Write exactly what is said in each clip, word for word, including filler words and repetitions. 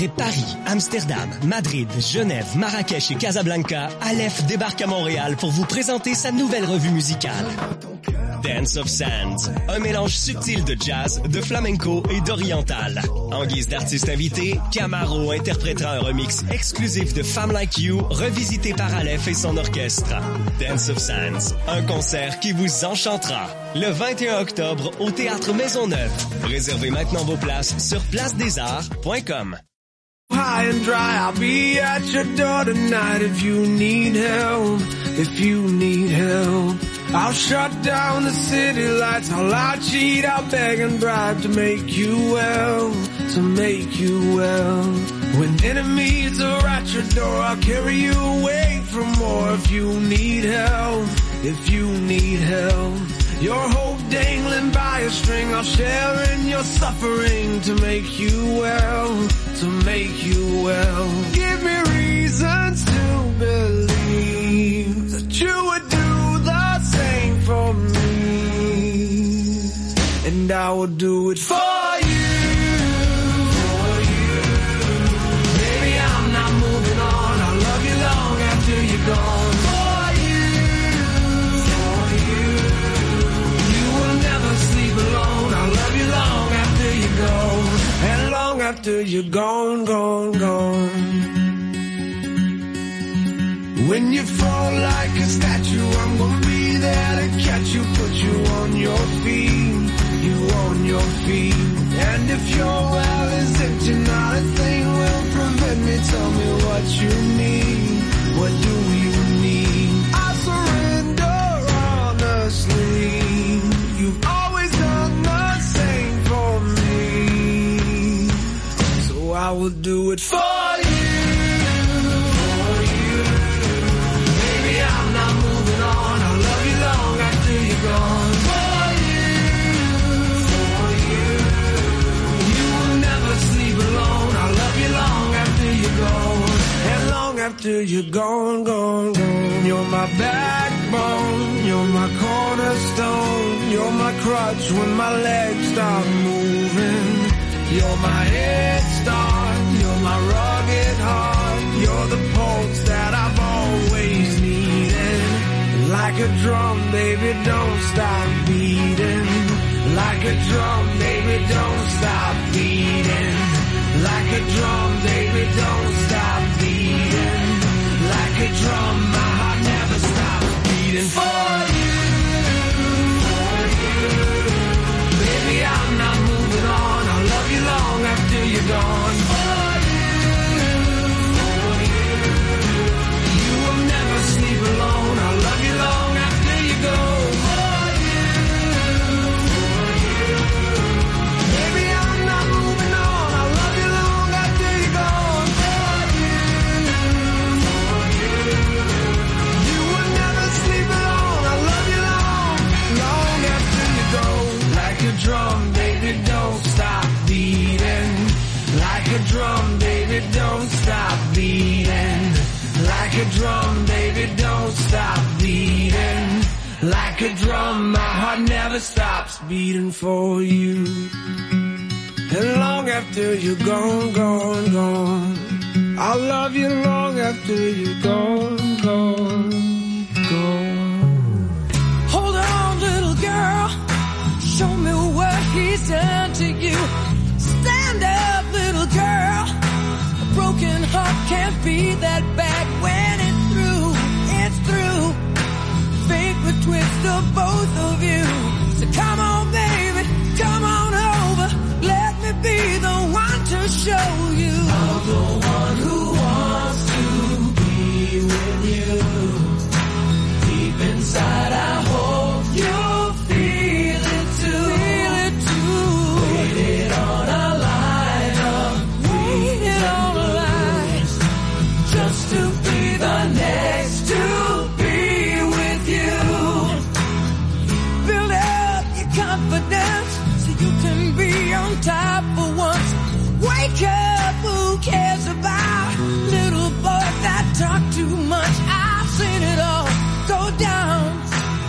Après Paris, Amsterdam, Madrid, Genève, Marrakech et Casablanca, Aleph débarque à Montréal pour vous présenter sa nouvelle revue musicale. Dance of Sands, un mélange subtil de jazz, de flamenco et d'oriental. En guise d'artiste invité, Camaro interprétera un remix exclusif de Femme Like You, revisité par Aleph et son orchestre. Dance of Sands, un concert qui vous enchantera. Le vingt et un octobre au Théâtre Maisonneuve. Réservez maintenant vos places sur place des arts point com. High and dry, I'll be at your door tonight if you need help, if you need help. I'll shut down the city lights, I'll lie, cheat, I'll beg and bribe to make you well, to make you well. When enemies are at your door, I'll carry you away from more if you need help, if you need help. Your hope dangling by a string, I'll share in your suffering to make you well, to make you well. Give me reasons to believe that you would do the same for me, and I will do it for you. For you. Baby, I'm not moving on, I'll love you long after you're gone. And long after you're gone, gone, gone. When you fall like a statue, I'm gonna be there to catch you, put you on your feet, you on your feet. And if your well is empty, not a thing will prevent me. Tell me what you need, what do you need? I surrender honestly. You've always done the same for me, so I will do it for you. For you. Baby, I'm not moving on, I'll love you long after you're gone. For you. For you. You will never sleep alone, I'll love you long after you're gone. And long after you're gone, gone, gone. You're my backbone, you're my cornerstone, you're my crutch when my legs stop moving. You're my head start, you're my rugged heart, you're the pulse that I've always needed. Like a drum, baby, don't stop beating. Like a drum, baby, don't stop beating. Like a drum, baby, don't stop beating. Like a drum, my heart never stops beating for you. For you. Baby, I'm not moving on, I'll love you long after you're gone. For you. For you. You will never sleep alone, I'll love you long after you go. For you. For you. Baby, I'm not moving on, I'll love you long after you're gone. For you. For you. You will never sleep alone, I'll love you long, long after you go. Like a drum, baby, don't stop beating. Like a drum, baby, don't stop beating. Like a drum, baby, don't stop beating. Like a drum, my heart never stops beating for you. And long after you're gone, gone, gone, I'll love you long after you're gone, gone, gone. Hold on, little girl, show me what he's done to you. Stand up, little girl, a broken heart can't be that bad. When it's through, it's through. Fate betwixt the both of you. So come on, baby, come on over. Let me be the one to show you. I'm the one who wants to be with you. Deep inside, I hope you'll feel it too. Feel it too. Waited on a line of waited on a line just to be the next to be with you. Build up your confidence so you can be on top for once. Wake up, who cares about little boys that talk too much? I've seen it all go down.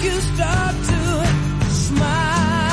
you start to smile.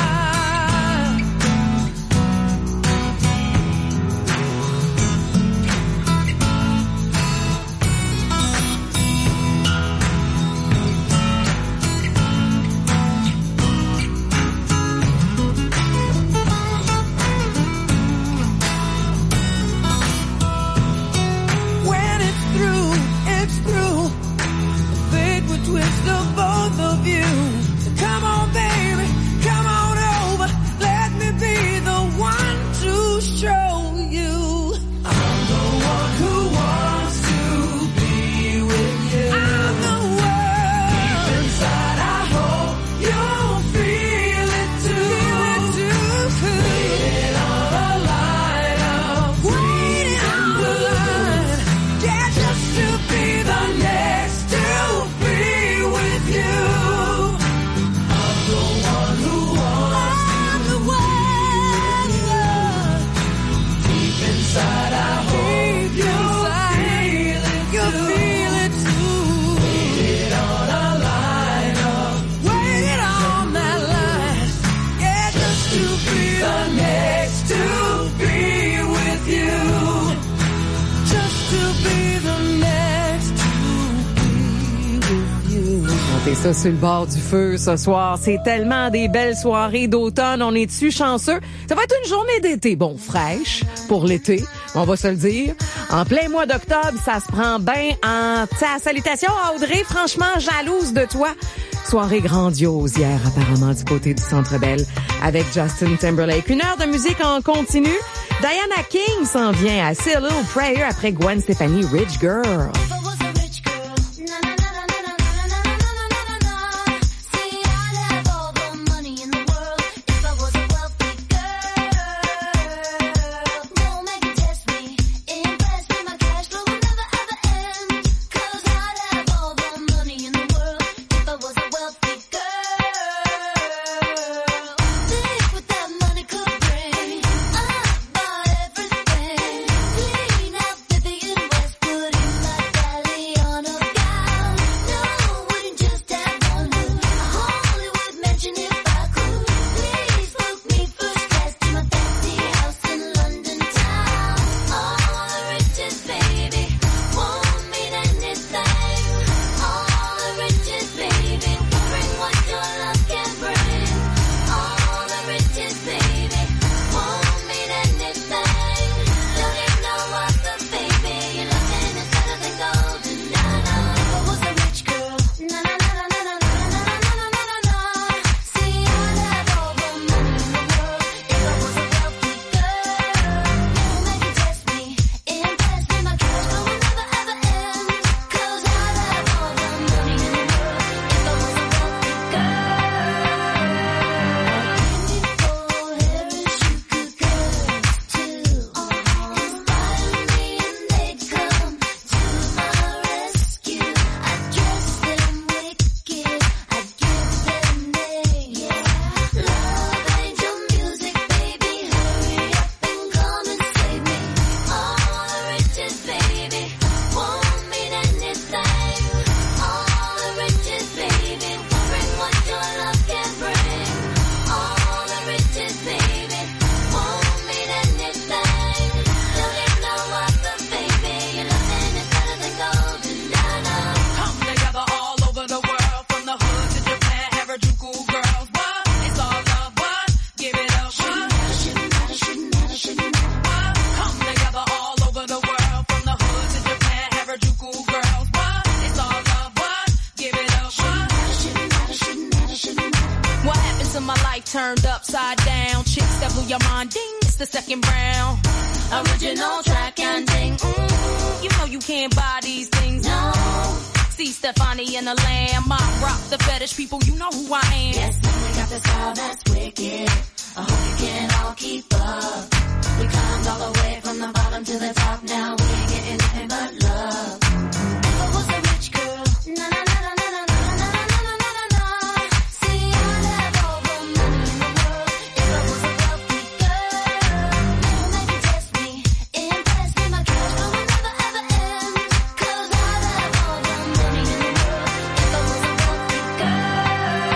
Twist of both of you. Come on, baby, come on over. Let me be the one to show you. I'm the one who wants to be with you. I'm the one. Deep inside, I hope you'll feel it too. Feel it too. Waiting on a line of waiting on the line. Yeah, just to be the next to inside, I hope you feel it, you feel it too. Waited on a line of, waited on that line. Yeah, just to be the next to be with you. Just to be the next to be with you. Montez ça sur le bord du feu ce soir. C'est tellement des belles soirées d'automne. On est-tu chanceux? Ça va être une journée d'été. Bon, fraîche pour l'été, on va se le dire. En plein mois d'octobre, ça se prend bien en... Ta salutation à Audrey, franchement jalouse de toi. Soirée grandiose hier, apparemment, du côté du Centre Bell, avec Justin Timberlake. Une heure de musique en continu. Diana King s'en vient à See a Little Prayer après Gwen Stefani, Rich Girl. turned upside down. Chicks that blew your mind, ding, it's the second round. Original track and ding, mm, you know you can't buy these things, no. See Stefani and the Lamb, I rock the fetish people, you know who I am. Yes, man, we got the style that's wicked. I hope you can all keep up. We climbed all the way from the bottom to the top, now we ain't getting nothing but love. If I was a rich girl, na na na na na na na na na na na na. See, I'd have all the money in the world. If I was a wealthy girl, never make you test me, impress me, my cash flow will never ever end. 'Cause I'd have all the money in the world if I was a wealthy girl.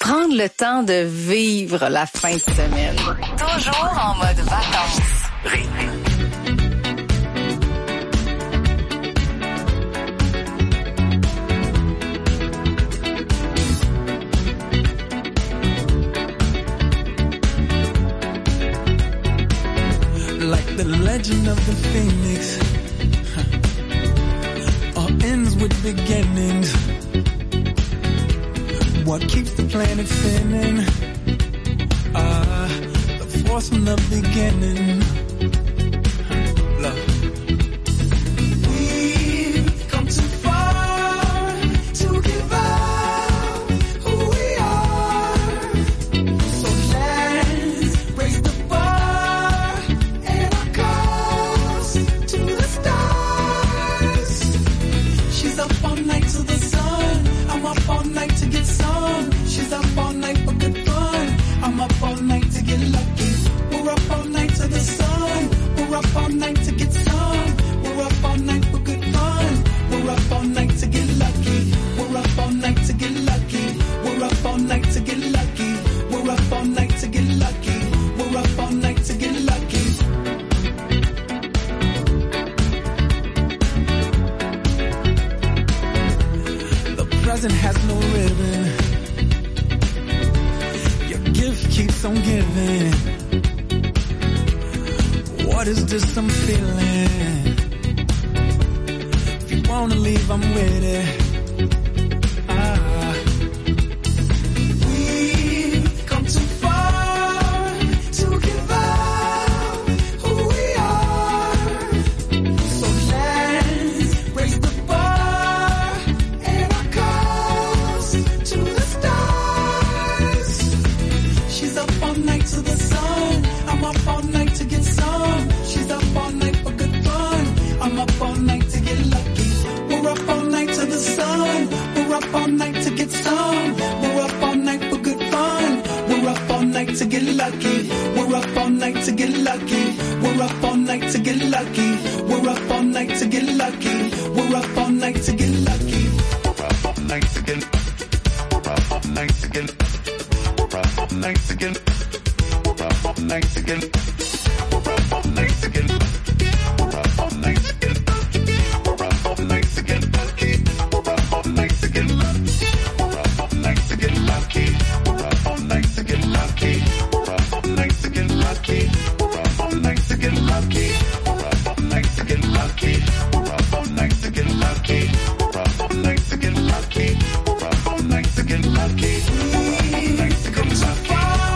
Prendre le temps de vivre la fin de semaine. Toujours en mode vacances. Like the legend of the phoenix, huh. All ends with beginnings. What keeps the planet spinning? Ah, uh, the force from the beginning. Love. We've come too far to give up who we are. So let's raise the bar and our cause to the stars. She's up all night to the sun. I'm up all night to get some. She's up all night for good fun. I'm up all night to get lucky. We're up all night to the sun. We're up all night to get some. We're up all night for good fun. We're up all night to get lucky. We're up all night to get lucky. We're up all night to get lucky. We're up all night to get lucky. We're up all night to get lucky. The present has no ribbon. Your gift keeps on giving. What is this I'm feeling? If you wanna leave, I'm with it. Ah. We've come too far to give up who we are. So let's raise the bar and our cause to the stars. She's up all night to the sun. I'm up all night to get some. She's up all night for good fun. I'm up all night to get lucky. We're up all night to the sun. We're up all night to get some. We're up all night for good fun. We're up all night to get lucky. We're up all night to get lucky. We're up all night to get lucky. We're up all night to get lucky. We're up all night to get lucky. We're up all night to get. We're up all night to get. We're up all night to get. We're up all night to get. We're up all night to get. We're up all night to get. We're up all night to get lucky. We're up all night to get lucky. We're up all night to get lucky. We're up all night to get lucky. We're up all night to get lucky. We're up all night to get lucky. We're up all night to get lucky. We're up all night to get lucky. We're up all night to get lucky. We're up all night to get lucky. We're up all night to get lucky.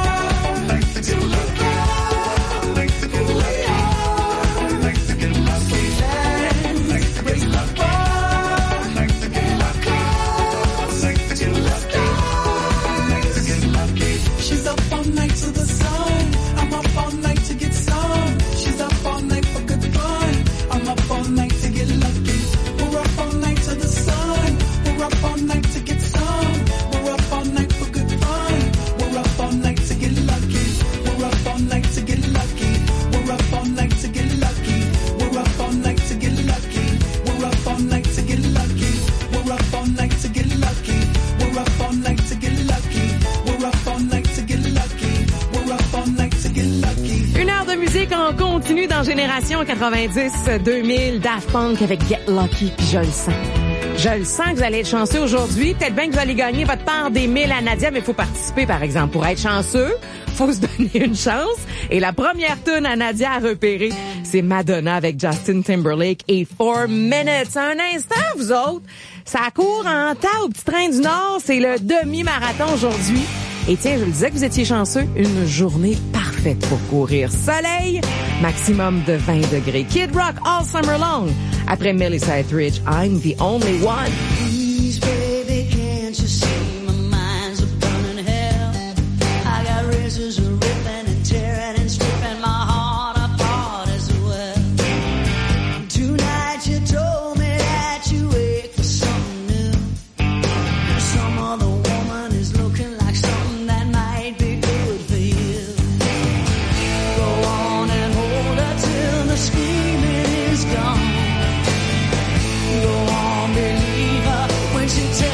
On continue dans Génération quatre-vingt-dix deux mille, Daft Punk avec Get Lucky, puis je le sens. Je le sens que vous allez être chanceux aujourd'hui. Peut-être bien que vous allez gagner votre part des mille à Nadia, mais il faut participer, par exemple. Pour être chanceux, faut se donner une chance. Et la première tune à Nadia à repérer, c'est Madonna avec Justin Timberlake et Four Minutes. Un instant, vous autres, ça court en temps au petit train du Nord. C'est le demi-marathon aujourd'hui. Et tiens, je le disais que vous étiez chanceux, une journée parfaite pour courir. Soleil, maximum de vingt degrés. Kid Rock, All Summer Long. Après Melissa Etheridge, I'm the Only One. Please, baby, can't you see my mind's a burning hell? I got razors ripping and tearing and stripping my heart apart as well. Tonight you told me that you wait for something new. Some other woman is looking like something that might be good for you. Go on and hold her till the screaming is gone. Go on, believe her when she tells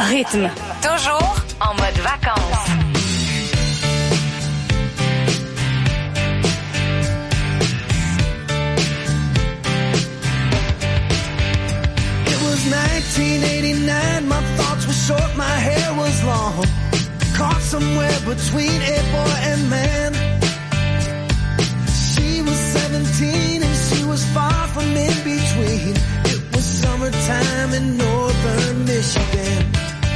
Rythme. Toujours en mode vacances. nineteen eighty-nine, my thoughts were short, my hair was long. Caught somewhere between a boy and man. She was seventeen and she was far from in between. It was summertime in northern Michigan.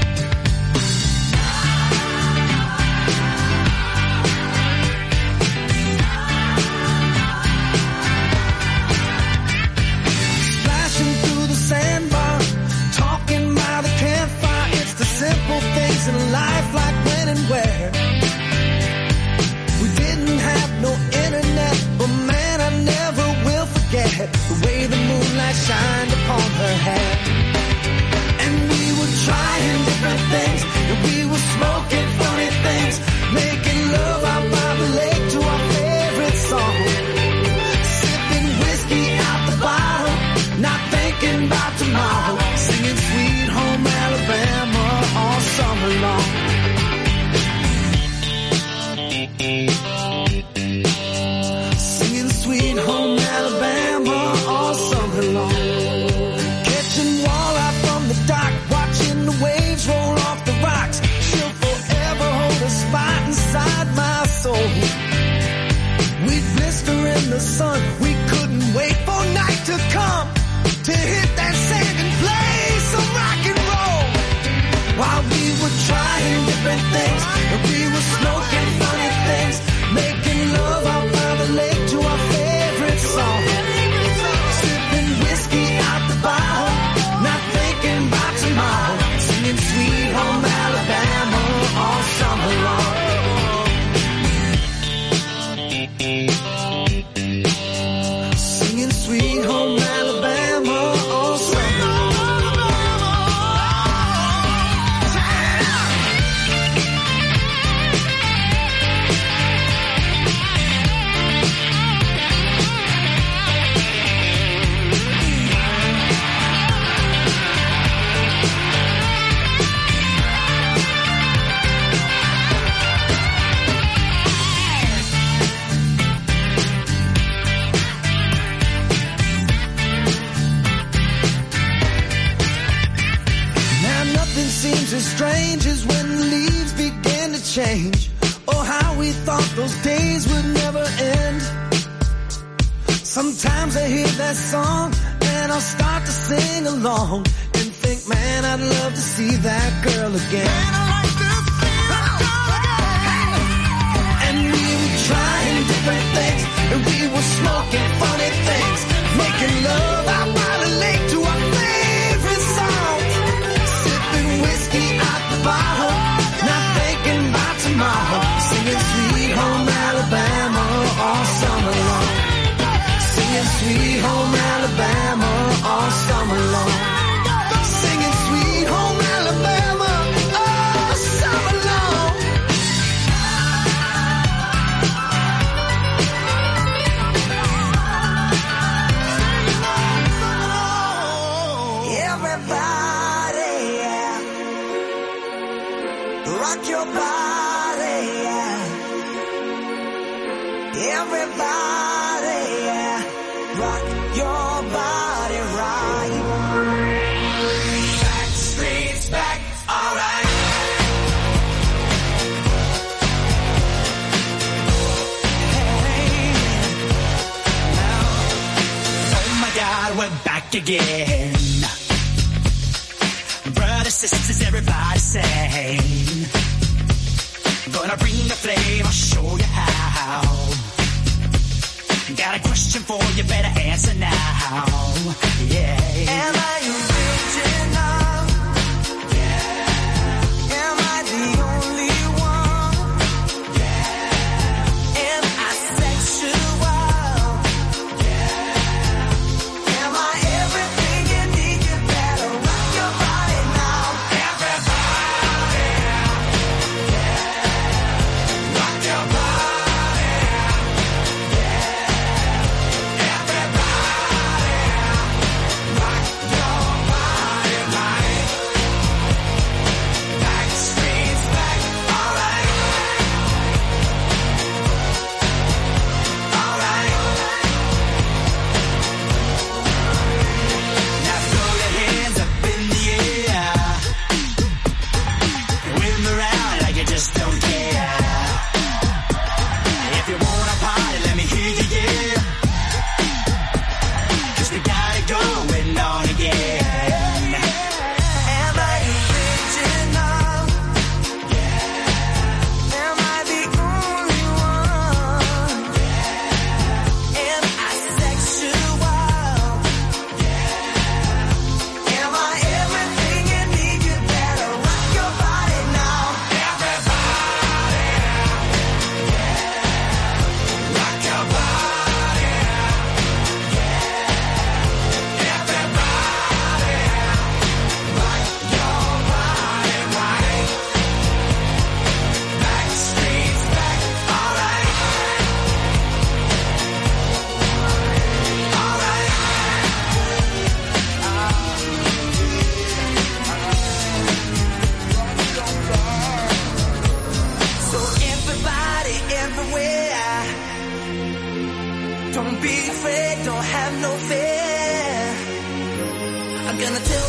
Splashing through the sandbar, talking by the campfire. It's the simple things in life, like when and where. We didn't have no internet, but man, I never will forget the way the moonlight shined upon her hair. And we were trying different things, and we were smoking funny things, making love out by the lake to our favorite song. Sipping whiskey out the bottle, not thinking about tomorrow, singing Sweet Home Alabama all summer long. Singing Sweet Home Alabama all summer long. Catching walleye from the dock, watching the waves roll off the rocks. She'll forever hold a spot inside my soul. We'd blister in the sun, we couldn't wait for night to come to hit that sand and play some rock and roll. While we were trying different things, and we were smoking funny things, making love out by the lake to our favorite song. Sipping whiskey out the bottle, not thinking about tomorrow, singing Sweet Home Alabama all summer long. Singing Sweet Home Alabama all summer long. Now nothing seems as strange as when the leaves begin to change. Oh, how we thought those days would never end. Sometimes I hear that song and I'll start to sing along and think, man, I'd love to see that girl again. And we were trying different things, and we were smoking funny things, making love out by the lake to our favorite song. Sipping whiskey out the bottle, not thinking about tomorrow, singing Sweet Home Alabama all summer long. Singing Sweet Home Alabama all summer long. Singing Sweet Home Alabama all summer long. Everybody, yeah, rock your body, yeah. Everybody, yeah, rock your body right. Back streets back, alright. Hey, now, oh my God, we're back again. Brothers, sisters, everybody sing. Gonna bring the flame, I'll show you how. Got a question for you, better answer now. Yeah. Am I original? Yeah. Am I the only one? Yeah. Am I sexual? Yeah. Am I everything you need? You better rock your body now. Everybody. Yeah. Rock your body. Everybody, rock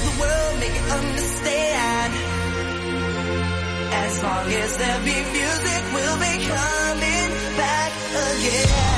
the world, make it understand. As long as there be music, we'll be coming back again.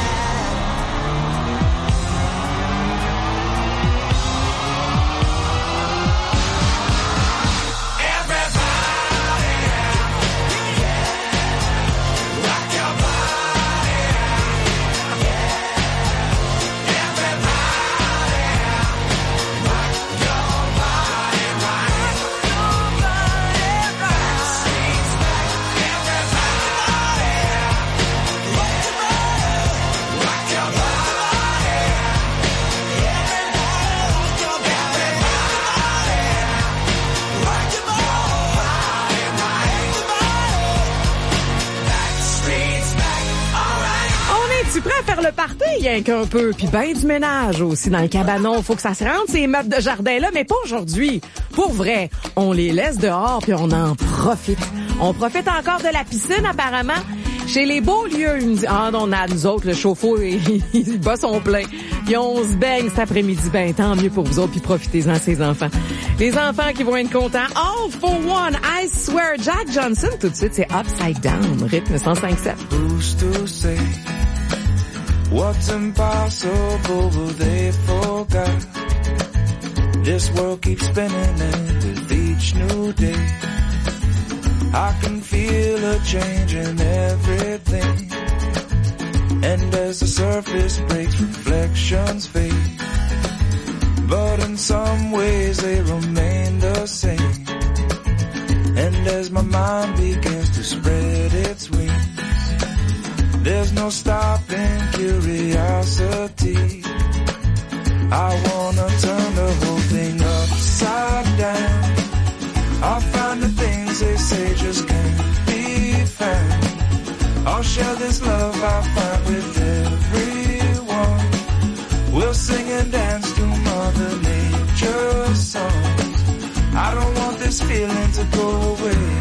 Tu prêt à faire le party, rien qu'un peu, puis ben du ménage aussi dans le cabanon. Faut que ça se rende, ces meubles de jardin-là, mais pas aujourd'hui. Pour vrai, on les laisse dehors, puis on en profite. On profite encore de la piscine, apparemment. Chez les beaux lieux, ils me disent, ah non, on a nous autres, le chauffe-eau, il, il bat son plein. Puis on se baigne cet après-midi, ben tant mieux pour vous autres, puis profitez-en, ces enfants. Les enfants qui vont être contents. All for one, I swear. Jack Johnson, tout de suite, c'est Upside Down, rythme cent cinq sept. Who's to say what's impossible will they forget? This world keeps spinning and with each new day I can feel a change in everything. And as the surface breaks, reflections fade, but in some ways they remain the same. And as my mind begins to spread its wings, there's no stopping curiosity. I wanna turn the whole thing upside down. I'll find the things they say just can't be found. I'll share this love I find with everyone. We'll sing and dance to Mother Nature's songs. I don't want this feeling to go away.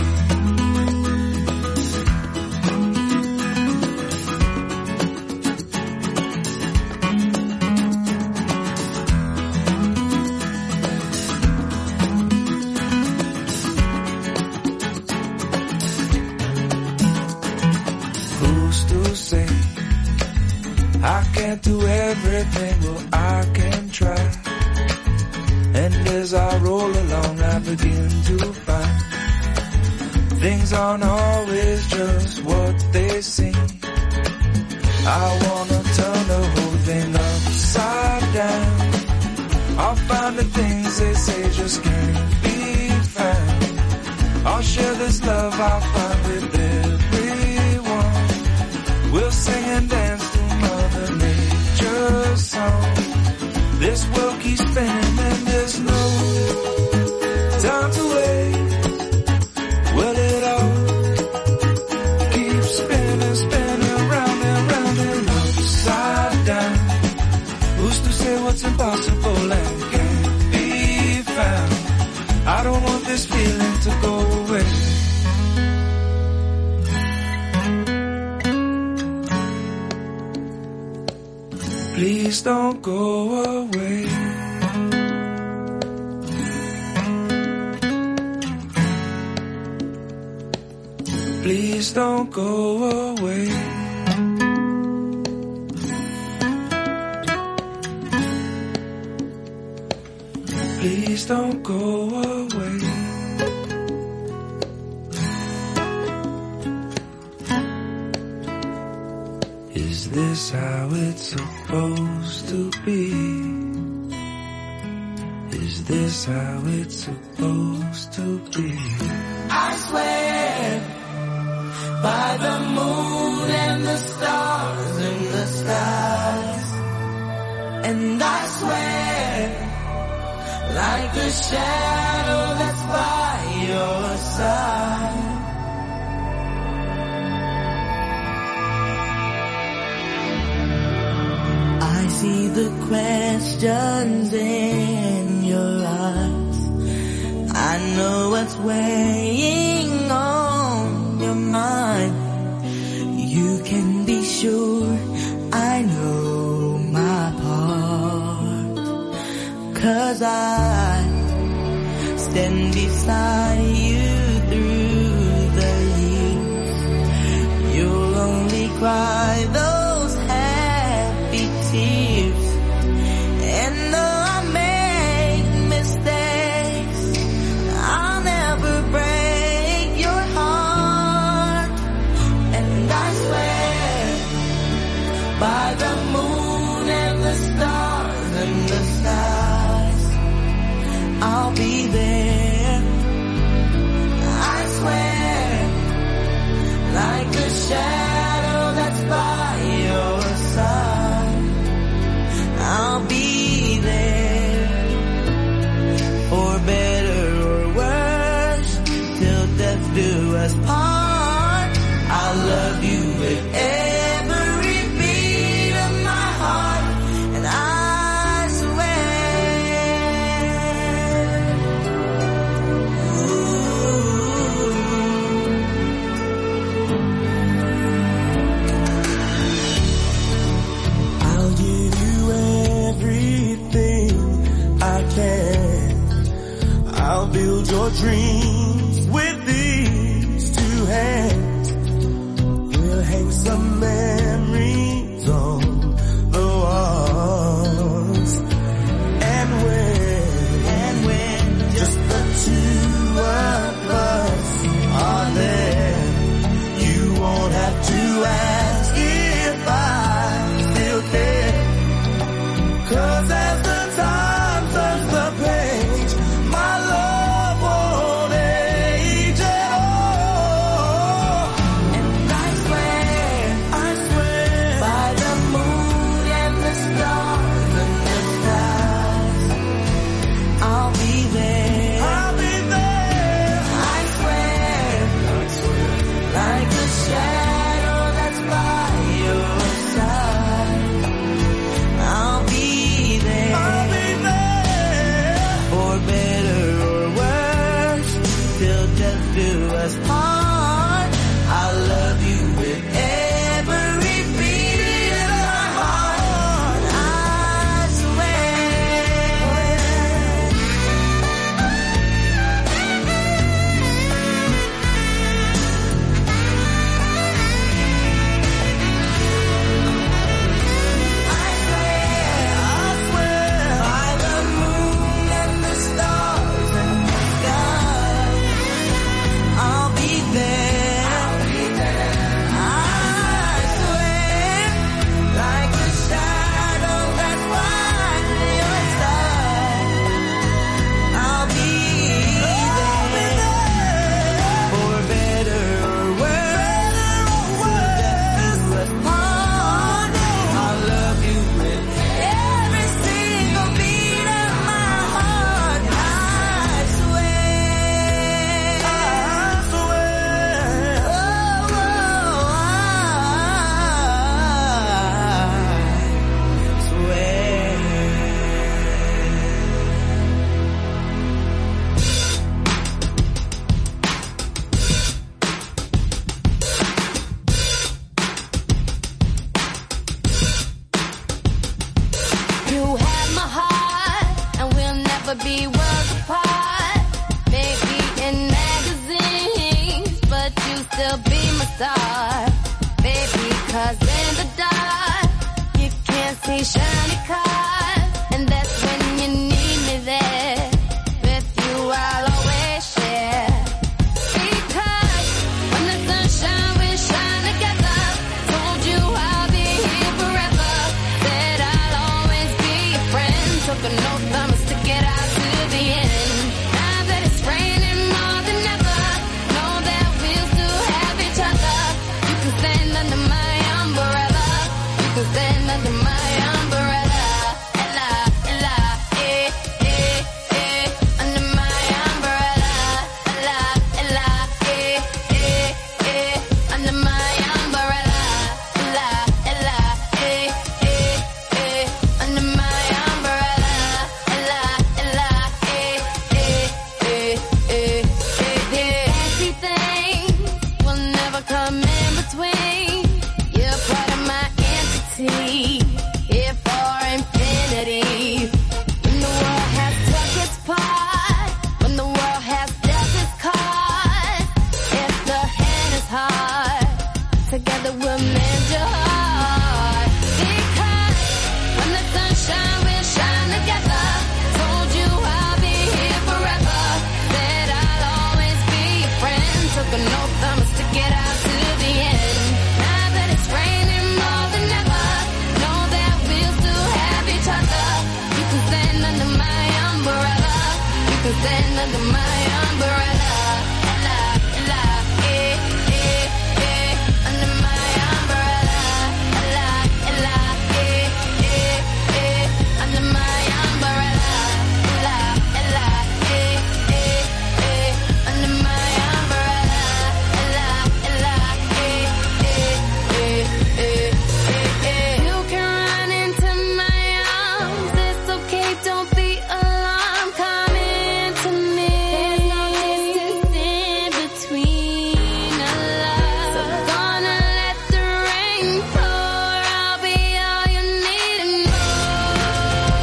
I can't do everything, well I can try. And as I roll along I begin to find things aren't always just what they seem. I wanna turn the whole thing upside down. I'll find the things they say just can't be found. I'll share this love I find with everyone. We'll sing and dance to Mother Nature's song. This world keeps spinning and there's no time to wait. Well, it all keeps spinning, spinning round and round and upside down. Who's to say what's impossible and can't be found? I don't want this feeling to go away. Please don't go away. Please don't go away. Please don't go away. Is this how it's supposed to be? Is this how it's supposed to be? I swear by the moon and the stars in the skies, and I swear like the shadow that's by your side. I see the questions in your eyes. I know what's weighing on your mind. You can be sure I know my part, 'cause I stand beside you through the years. You'll only cry those happy tears. And though I make mistakes, I'll never break your heart. And I swear by the moon and the stars and the skies, I'll be there. I swear, like the shadow that's by your side, I'll be there. For better or worse, till death do us part. I'll love you with every beat of my heart. And I I'll give you everything I can. I'll build your dreams with these two hands. We'll hang some memories on the walls. And when, and when just the two of us are there, you won't have to ask if I still care. 'Cause as the time turns the page, my love won't age at all. And I swear, I swear, by the moon and the stars and the skies, I'll be there. I'll be there. I swear, like the shadow that's by your side, I'll be there. I'll be there. For better or worse, till death do us part. I love you with every beat of my heart. I swear. I swear, I swear, by the moon and the stars and the sky, I'll be stand under my umbrella. Ella, ella, eh, eh, eh, under my umbrella. Ella, ella, eh, eh, eh, under my umbrella. Ella, ella, eh, eh, eh, under my umbrella. Ella, ella, eh, eh, eh, eh, eh, eh. You can run into my arms. It's okay, don't be alarmed. Come into me. There's no distance in between our love. So gonna let the rain pour. I'll be all you need and more.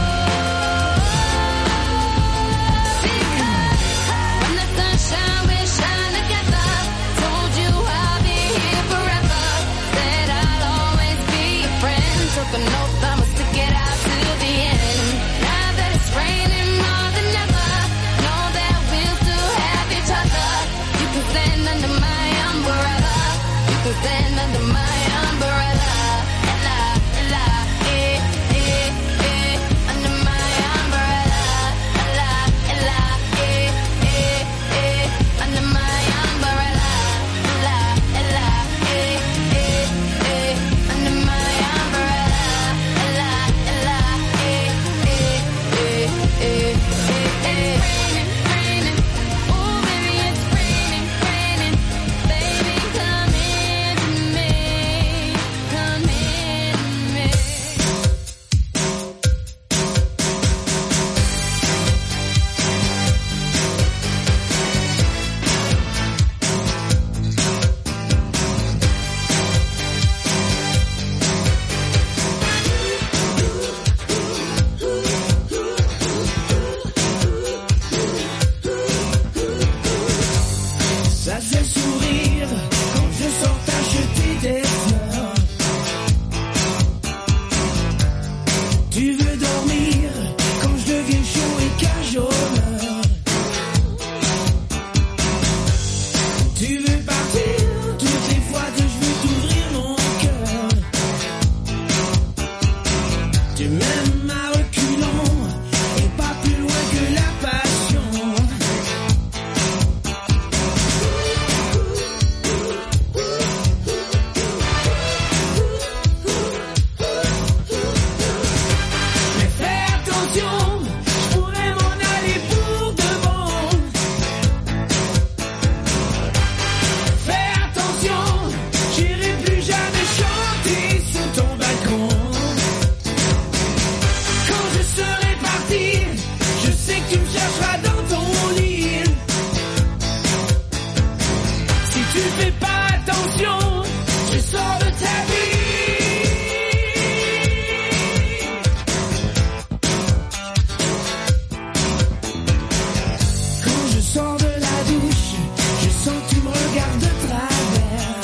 Because when the sunshine we shine together. Told you I'll be here forever. Said I'll always be your friend. Took an oath, I'ma stick it out to the end. Now that it's raining more than ever, know that we'll still have each other. You can stand under my umbrella. You can stand under my umbrella. Ella, ella, eh, eh, eh, under my umbrella. Ella, ella, eh, eh, eh, under my umbrella. Ella, ella, eh, eh, eh, under my umbrella. Ella, ella, eh, eh, eh, eh, eh, eh. Raining, raining, oh baby it's raining, raining. Baby come into me, come into me. Ça te fait sourire quand je sors t'acheter des fleurs. Tu veux dormir quand je deviens chaud et cajoleur. Tu veux partir toutes les fois que je veux t'ouvrir mon cœur. Tu m'aimes à reculons et pas plus loin que la passion. Mais fais attention, je pourrais m'en aller pour de bon. Fais attention, j'irai plus jamais chanter sur ton balcon. Quand je serai parti, je sais que tu me chercheras dans ton lit. Si tu fais pas attention, je sors de ta vie. Quand je sors de la douche, je sens que tu me regardes de travers.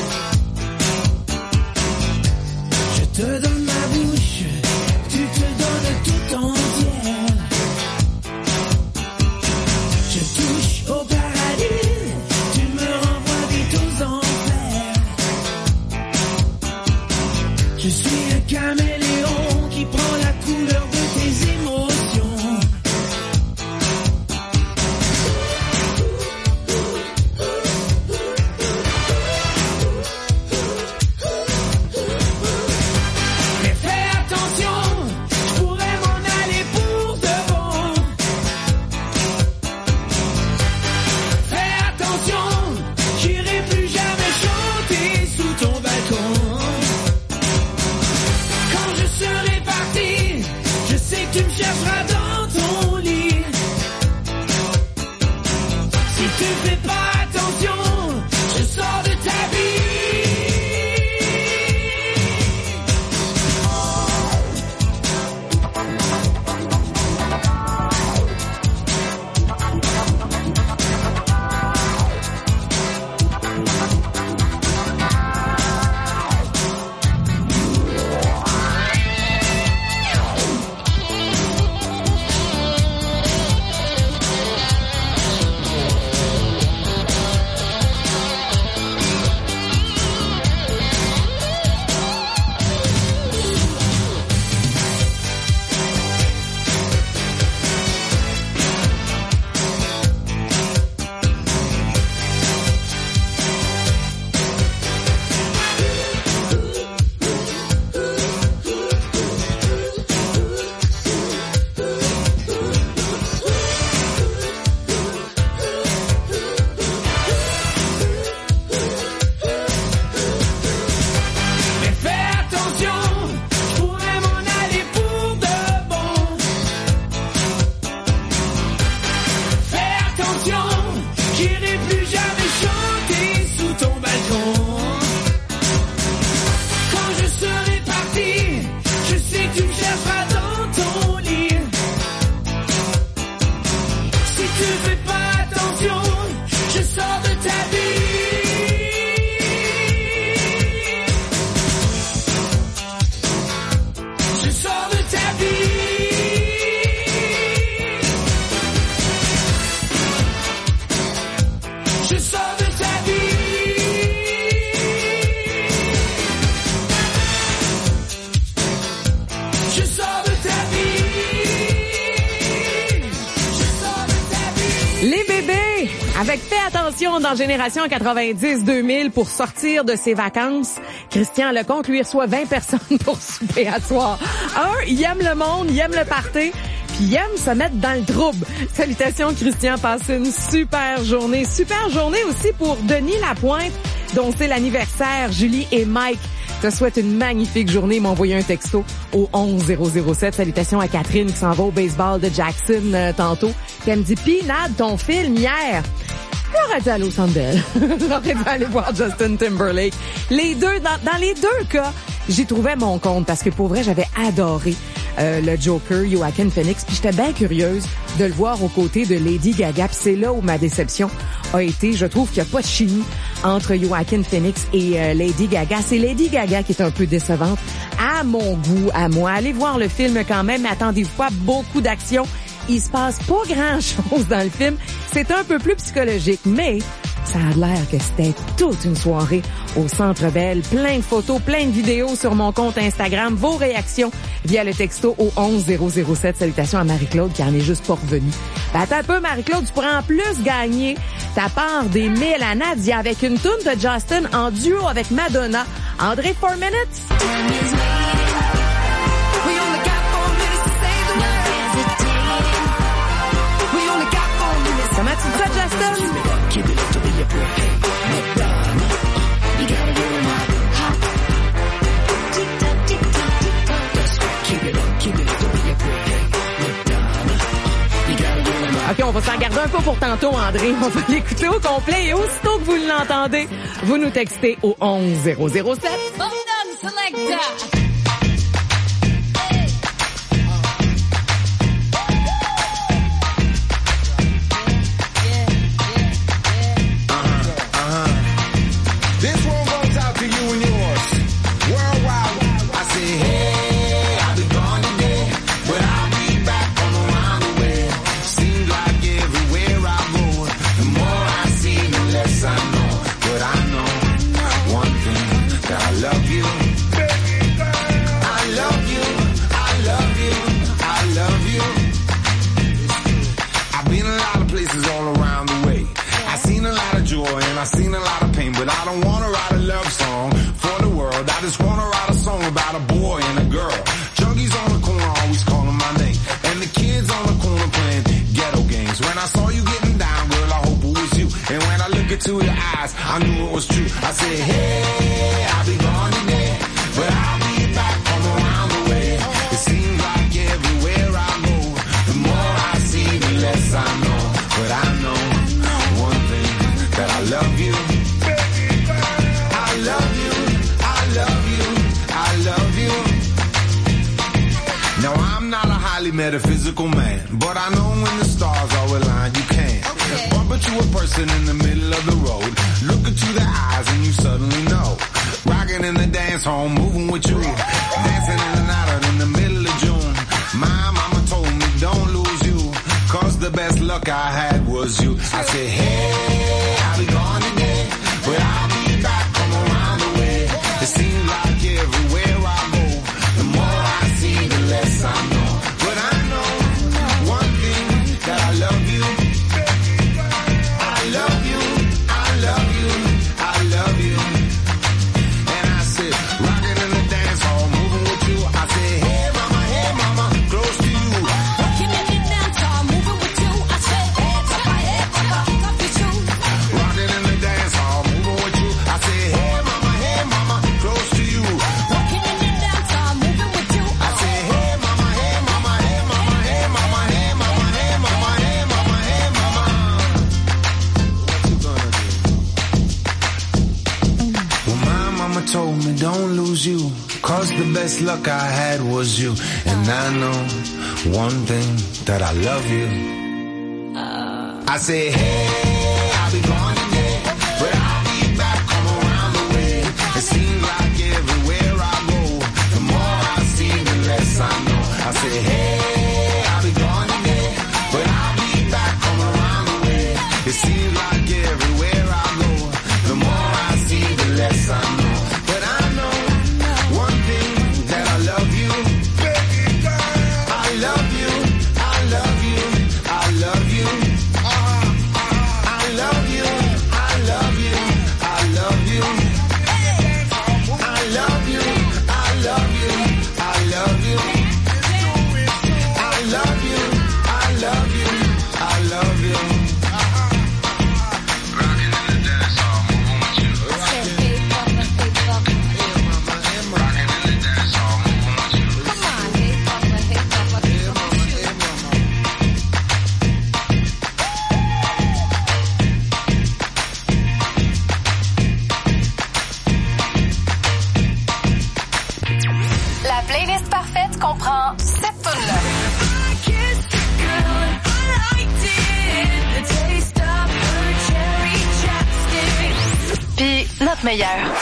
Je te donne ma bouche, tu te donnes tout entière. Je touche au paradis, tu me renvoies vite aux enfers. Je suis un caméléon qui prend la couleur de tes émotions. Mais fais attention, je pourrais m'en aller pour de bon. Fais attention, j'irai plus jamais chanter sous ton balcon. Quand je serai parti, je sais que tu me chercheras dans ton lit. Si tu fais pas attention, je sors de ta vie. attention, j'irai plus jamais chanter sous ton balcon. Quand je serai parti, je sais que tu me chercheras dans ton lit. Si tu fais pas attention, je sors de ta vie. Je sors de ta vie. Je sors de ta vie. Je sors de ta vie. Je sors de ta vie. Les bébés, avec Fais attention dans Génération quatre-vingt-dix deux mille pour sortir de ses vacances, Christian Lecomte lui reçoit vingt personnes pour souper à soir. Un, il aime le monde, il aime le party, puis il aime se mettre dans le trouble. Salutations Christian, passe une super journée. Super journée aussi pour Denis Lapointe, dont c'est l'anniversaire. Julie et Mike te souhaitent une magnifique journée. Ils m'ont envoyé un texto au onze zéro zéro sept. Salutations à Catherine qui s'en va au baseball de Jackson euh, tantôt. Puis elle me dit, pis Nad, ton film hier, j'aurais dû aller au Centre Bell. J'aurais dû aller voir Justin Timberlake. Les deux, dans, dans les deux cas, j'y trouvais mon compte parce que pour vrai, j'avais adoré euh, le Joker, Joaquin Phoenix, puis j'étais bien curieuse de le voir aux côtés de Lady Gaga. Puis c'est là où ma déception a été. Je trouve qu'il n'y a pas de chimie entre Joaquin Phoenix et euh, Lady Gaga. C'est Lady Gaga qui est un peu décevante à mon goût, à moi. Allez voir le film quand même, mais attendez-vous pas beaucoup d'action. Il se passe pas grand-chose dans le film. C'est un peu plus psychologique, mais ça a l'air que c'était toute une soirée au Centre Bell. Plein de photos, plein de vidéos sur mon compte Instagram. Vos réactions via le texto au onze zéro zéro sept. Salutations à Marie-Claude qui en est juste pas revenue. Ben, attends un peu, Marie-Claude, tu pourrais en plus gagner ta part des mille à Nadia avec une toune de Justin en duo avec Madonna. André, four minutes. Comment tu te fais, Justin? OK, on va s'en garder un peu pour tantôt, André. On va l'écouter au complet et aussitôt que vous l'entendez, vous nous textez au onze zéro zéro sept. I've seen a lot of pain, but I don't want to write a love song for the world. I just want to write a song about a boy and a girl. Junkies on the corner always calling my name, and the kids on the corner playing ghetto games. When I saw you getting down, girl, I hope it was you. And when I look into your eyes, I knew it was true. I said, hey, I'll be gone today, but I'll be back from around the way. It seems like everywhere I go, the more I see, the less I know. But I know one thing, that I love you. I love you. I love you. I love you. Now I'm not a highly metaphysical man, but I know when the stars are aligned, you can. Okay. Bump into a person in the middle of the road, look into their eyes and you suddenly know. Rocking in the dance hall, moving with you, dancing in and out in the middle of June. My mama told me don't lose you, cause the best luck I had was you. I said, hey, I'll be gone today, but I'll be back from around the way. It seems like everywhere I go, the more I see, the less I know. But I know one thing, that I love you. I love you, I love you, I love you. And I said, rocking in the dance hall, moving with you. I said, hey mama, hey mama, close to you. Rocking in the dance hall, moving with you. I said, hey papa, hey papa, up with you. Rocking in the dance hall, moving with told me don't lose you, cause the best luck I had was you. And I know one thing, that I love you. I say, hey, I'll be gone today, but I'll be back, come around the way. It seems like everywhere I go, the more I see, the less I know. I say, hey, I'll be gone today, but I'll be back, come around the way. It seems like everywhere I go, the more I see, the less I know. But I know one thing, that I love you, baby girl. I love you, I love you, I love you. I love you, I love you, I love you. I love you, I love you, I love you. I love you, I love you, I love you. Rockin' in the dance hall, moving with you. Rockin' in the dance hall, moving with you. Come on, hey papa, hey papa, hey mama, hey mama. La playlist parfaite comprend cette tune-là. Puis notre meilleur.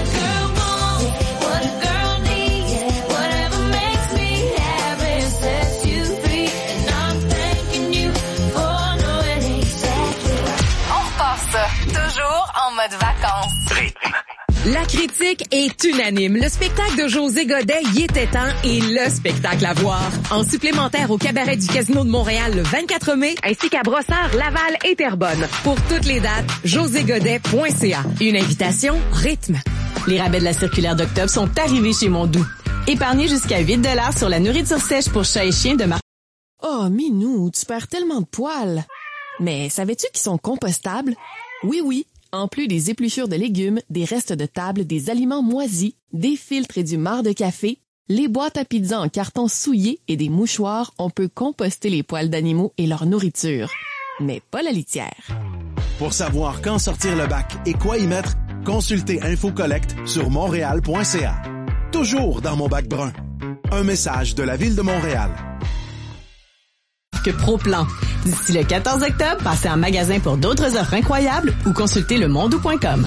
On repart ça, toujours en mode vacances. La critique est unanime. Le spectacle de José Godet, Y était temps, est le spectacle à voir. En supplémentaire au cabaret du Casino de Montréal le vingt-quatre mai, ainsi qu'à Brossard, Laval et Terrebonne. Pour toutes les dates, josé godet point c a. Une invitation rythme. Les rabais de la circulaire d'octobre sont arrivés chez Mondou. Épargnez jusqu'à huit dollars sur la nourriture sèche pour chats et chiens de marque. Oh, Minou, tu perds tellement de poils. Mais savais-tu qu'ils sont compostables? Oui, oui. En plus des épluchures de légumes, des restes de table, des aliments moisis, des filtres et du marc de café, les boîtes à pizza en carton souillé et des mouchoirs, on peut composter les poils d'animaux et leur nourriture. Mais pas la litière. Pour savoir quand sortir le bac et quoi y mettre, consultez InfoCollect sur montréal point c a. Toujours dans mon bac brun. Un message de la Ville de Montréal. Que ProPlan. D'ici le quatorze octobre, passez en magasin pour d'autres offres incroyables ou consultez le mondou point com.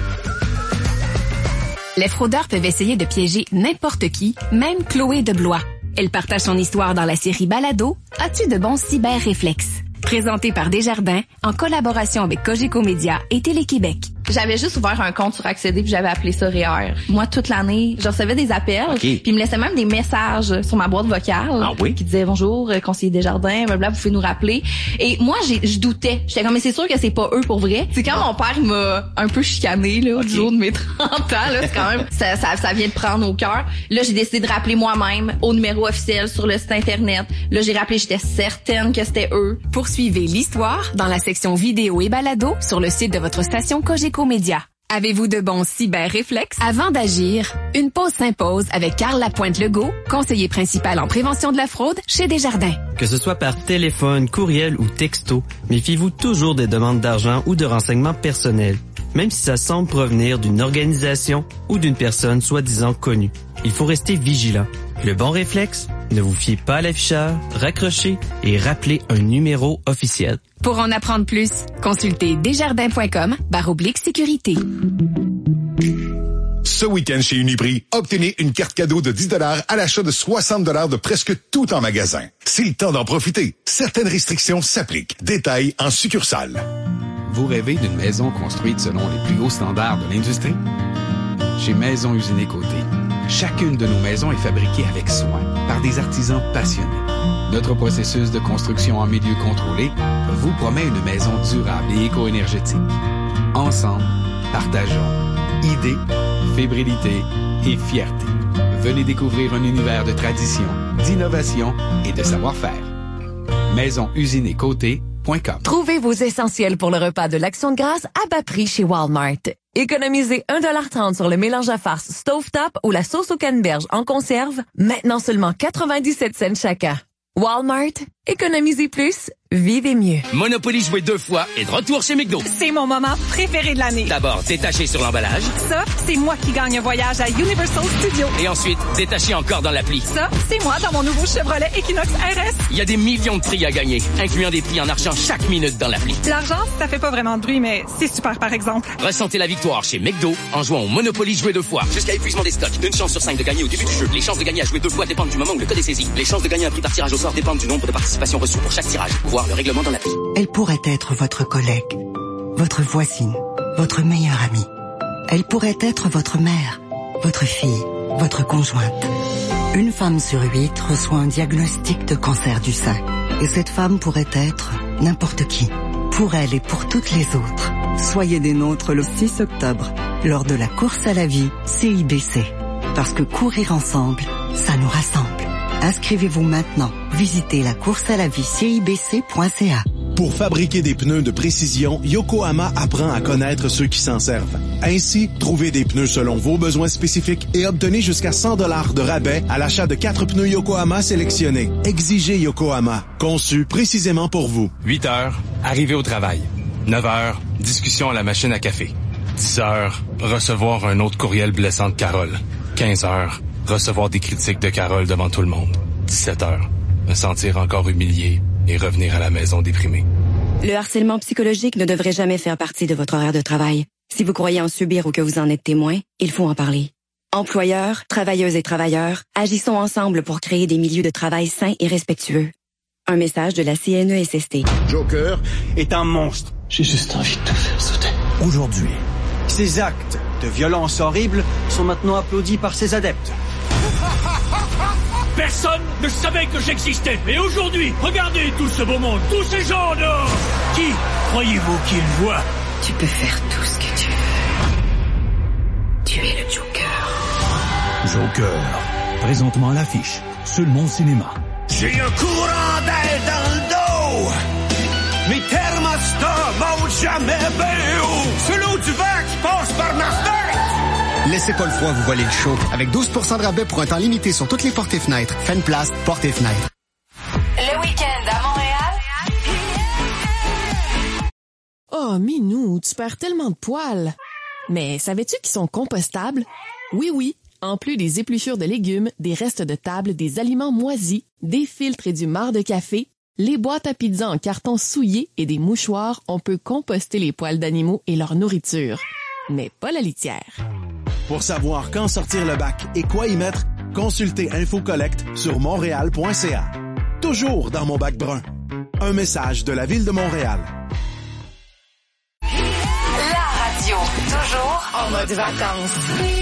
Les fraudeurs peuvent essayer de piéger n'importe qui, même Chloé de Blois. Elle partage son histoire dans la série Balado « As-tu de bons cyber-réflexes ?» Présenté par Desjardins, en collaboration avec Cogeco Média et Télé-Québec. J'avais juste ouvert un compte sur Accéder puis j'avais appelé ça R E R. Moi, toute l'année, je recevais des appels. Okay. Puis ils me laissaient même des messages sur ma boîte vocale. Ah oui? Qui disaient « Bonjour, conseiller Desjardins, blablabla, vous pouvez nous rappeler. » Et moi, j'ai, je doutais. J'étais comme « Mais c'est sûr que c'est pas eux pour vrai. » C'est quand mon père il m'a un peu chicané là, okay. Du jour de mes trente ans. Là, c'est quand même, ça, ça, ça vient de prendre au cœur. Là, j'ai décidé de rappeler moi-même au numéro officiel sur le site Internet. Là, j'ai rappelé, j'étais certaine que c'était eux. Poursuivez l'histoire dans la section vidéo et balado sur le site de votre station Cogeco Média. Avez-vous de bons cyber-réflexes? Avant d'agir, une pause s'impose avec Carl Lapointe-Legault, conseiller principal en prévention de la fraude chez Desjardins. Que ce soit par téléphone, courriel ou texto, méfiez-vous toujours des demandes d'argent ou de renseignements personnels, même si ça semble provenir d'une organisation ou d'une personne soi-disant connue. Il faut rester vigilant. Le bon réflexe, ne vous fiez pas à l'afficheur, raccrochez et rappelez un numéro officiel. Pour en apprendre plus, consultez desjardins point com barre oblique sécurité. Ce week-end chez Uniprix, obtenez une carte cadeau de dix dollars à l'achat de soixante dollars de presque tout en magasin. C'est le temps d'en profiter. Certaines restrictions s'appliquent. Détails en succursale. Vous rêvez d'une maison construite selon les plus hauts standards de l'industrie? Chez Maison Usinée Côté, chacune de nos maisons est fabriquée avec soin par des artisans passionnés. Notre processus de construction en milieu contrôlé vous promet une maison durable et éco-énergétique. Ensemble, partageons idées, fébrilité et fierté. Venez découvrir un univers de tradition, d'innovation et de savoir-faire. maison usinée côté point com. Trouvez vos essentiels pour le repas de l'Action de grâce à bas prix chez Walmart. Économisez un dollar trente sur le mélange à farce Stovetop ou la sauce au canneberge en conserve, maintenant seulement quatre-vingt-dix-sept cents chacun. Walmart, Économisez plus, vivez mieux. Monopoly jouer deux fois et de retour chez McDo. C'est mon moment préféré de l'année. D'abord, détaché sur l'emballage. Ça, c'est moi qui gagne un voyage à Universal Studios. Et ensuite, détaché encore dans l'appli. Ça, c'est moi dans mon nouveau Chevrolet Equinox R S. Il y a des millions de prix à gagner, incluant des prix en argent chaque minute dans l'appli. L'argent, ça fait pas vraiment de bruit, mais c'est super par exemple. Ressentez la victoire chez McDo en jouant au Monopoly jouer deux fois. Jusqu'à épuisement des stocks. Une chance sur cinq de gagner au début du jeu. Les chances de gagner à jouer deux fois dépendent du moment où le code est saisi. Les chances de gagner un prix par tirage au sort dépendent du nombre de participations reçues pour chaque tirage. Voir le règlement dans l'appli. Elle pourrait être votre collègue, votre voisine, votre meilleure amie. Elle pourrait être votre mère, votre fille, votre conjointe. Une femme sur huit reçoit un diagnostic de cancer du sein. Et cette femme pourrait être n'importe qui. Pour elle et pour toutes les autres. Soyez des nôtres le six octobre, lors de la course à la vie C I B C. Parce que courir ensemble, ça nous rassemble. Inscrivez-vous maintenant. Visitez la course à la vie C I B C point C A. Pour fabriquer des pneus de précision, Yokohama apprend à connaître ceux qui s'en servent. Ainsi, trouvez des pneus selon vos besoins spécifiques et obtenez jusqu'à cent dollars de rabais à l'achat de quatre pneus Yokohama sélectionnés. Exigez Yokohama, conçu précisément pour vous. huit heures, arrivée au travail. neuf heures, discussion à la machine à café. dix heures, recevoir un autre courriel blessant de Carole. quinze heures, recevoir des critiques de Carole devant tout le monde. dix-sept heures, me sentir encore humilié et revenir à la maison déprimé. Le harcèlement psychologique ne devrait jamais faire partie de votre horaire de travail. Si vous croyez en subir ou que vous en êtes témoin, il faut en parler. Employeurs, travailleuses et travailleurs, agissons ensemble pour créer des milieux de travail sains et respectueux. Un message de la C N E S S T. Joker est un monstre. J'ai juste envie de te faire sauter. Aujourd'hui, ces actes de violence horrible sont maintenant applaudis par ses adeptes. Personne ne savait que j'existais. Et aujourd'hui, regardez tout ce beau monde, tous ces gens dehors. Qui croyez-vous qu'ils voient? Tu peux faire tout ce que tu veux. Tu es le Joker. Joker, présentement à l'affiche, seulement au cinéma. J'ai un courant d'air dans le dos. Mes thermostats montent jamais bien haut. C'est l'eau du vent qui passe par ma fenêtre. Laissez pas le froid vous voler le show. Avec douze pour cent de rabais pour un temps limité sur toutes les portes et fenêtres. Faites place, portes et fenêtres. Le week-end à Montréal. Oh, Minou, tu perds tellement de poils. Mais savais-tu qu'ils sont compostables? Oui, oui. En plus des épluchures de légumes, des restes de table, des aliments moisis, des filtres et du marc de café, les boîtes à pizza en carton souillé et des mouchoirs, on peut composter les poils d'animaux et leur nourriture. Mais pas la litière. Pour savoir quand sortir le bac et quoi y mettre, consultez InfoCollect sur montréal point c a. Toujours dans mon bac brun. Un message de la Ville de Montréal. La radio, toujours en mode vacances.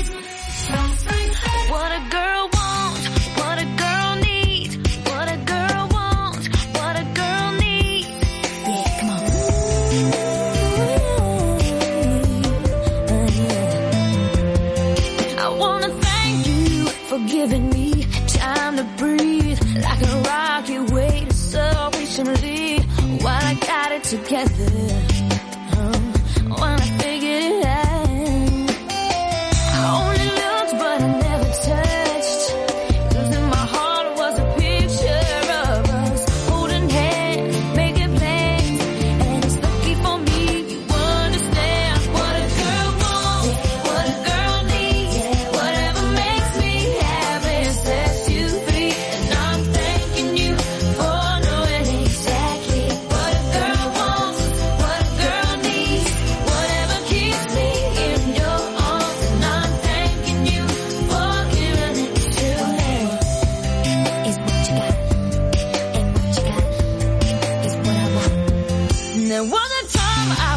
What a girl wants, what a girl needs, what a girl wants, what a girl needs. Yeah, come on. I wanna thank you for giving me time to breathe, like a rocky way to so patiently while I got it together. Um, when I figured it out. I only looked but I never touched, 'cause in my heart was a picture of us holding hands, making plans, and it's lucky for me you understand what a girl wants, what a girl needs, whatever makes me happy sets you free, and I'm thanking you for knowing exactly what a girl wants, what a girl needs, whatever keeps me in your arms, and I'm thanking you for giving it to me. Is what you got, and what you got is what I want. There was a time I